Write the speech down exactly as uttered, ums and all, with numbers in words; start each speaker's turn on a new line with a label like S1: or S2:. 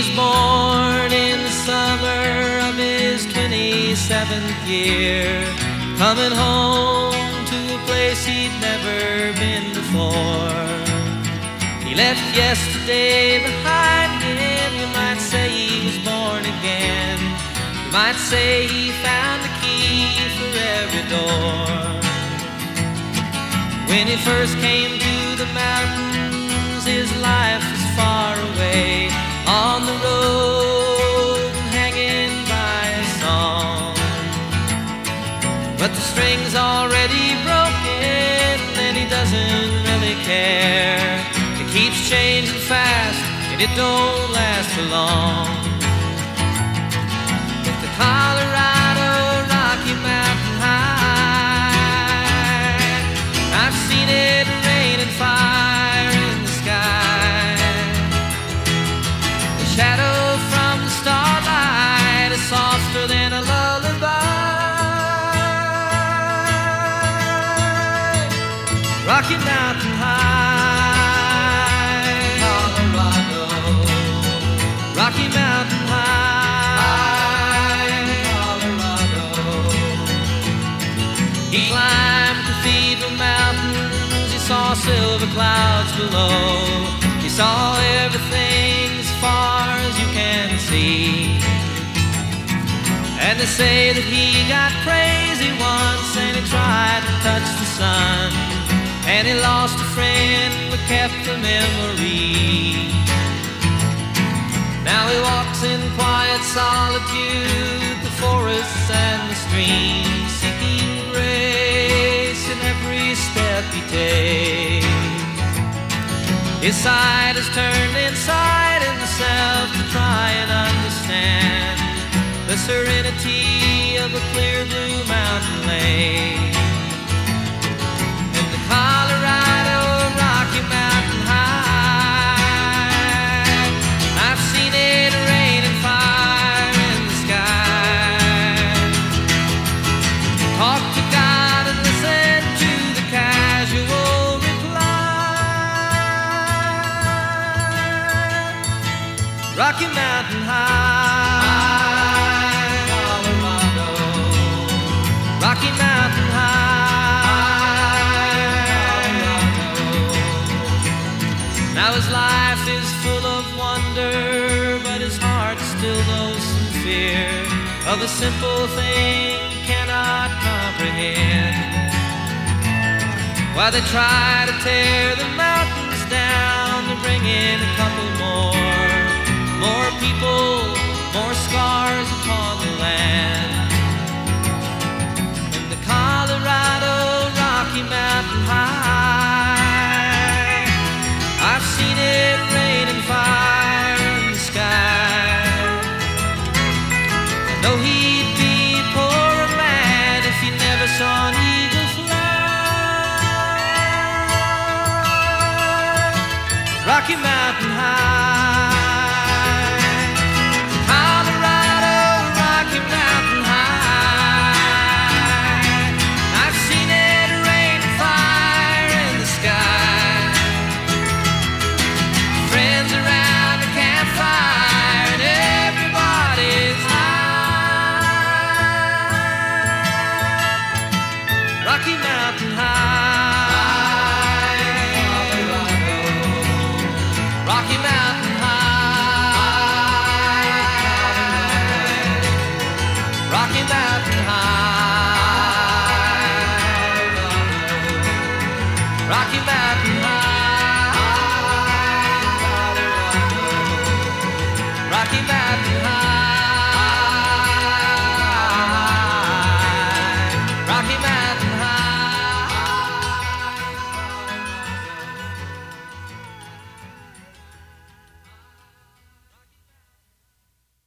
S1: was born in the summer of his twenty-seventh year, coming home to a place he'd never been before. He left yesterday behind him. You might say he was born again. You might say he found the key for every door. When he first came to the mountains, his life was far away, on the road, hanging by a song. But the string's already broken, and he doesn't really care. It keeps changing fast, and it don't last for long. If the Colorado Rocky Mountain High, I've seen it rain and fire in the sky. The shadow from the starlight is softer than a lullaby. Rocky Mountain High, Colorado. Rocky Mountain High, Colorado. He climbed Cathedral Mountains, he saw silver clouds below. He saw everything as far as you can see. And they say that he got crazy once, and he tried to touch the sun, and he lost a friend but kept the memory. Now he walks in quiet solitude, the forests and the streams, seeking grace in every step he takes. His side is turned inside himself to try and understand the serenity of a clear blue mountain lake. And the Colorado Rocky Mountain High, I've seen it rain and fire in the sky. Talk to God and listen to the casual reply. Rocky Mountain High, Colorado. Rocky Mountain High, Colorado. Now his life is full of wonder, but his heart still knows some fear of a simple thing he cannot comprehend. While they try to tear the mountains down to bring in a couple more, more people, more scars upon the land. In the Colorado Rocky Mountain High, I've seen it rain and fire in the sky. I know he'd be a poorer man if he never saw an eagle fly. Rocky Mountain High, Colorado Rocky Mountain High, I've seen it rain and fire in the sky. Friends around the campfire and everybody's high. Rocky Mountain High, Colorado. Rocky Mountain High, Rocky Mountain High, Rocky Mountain.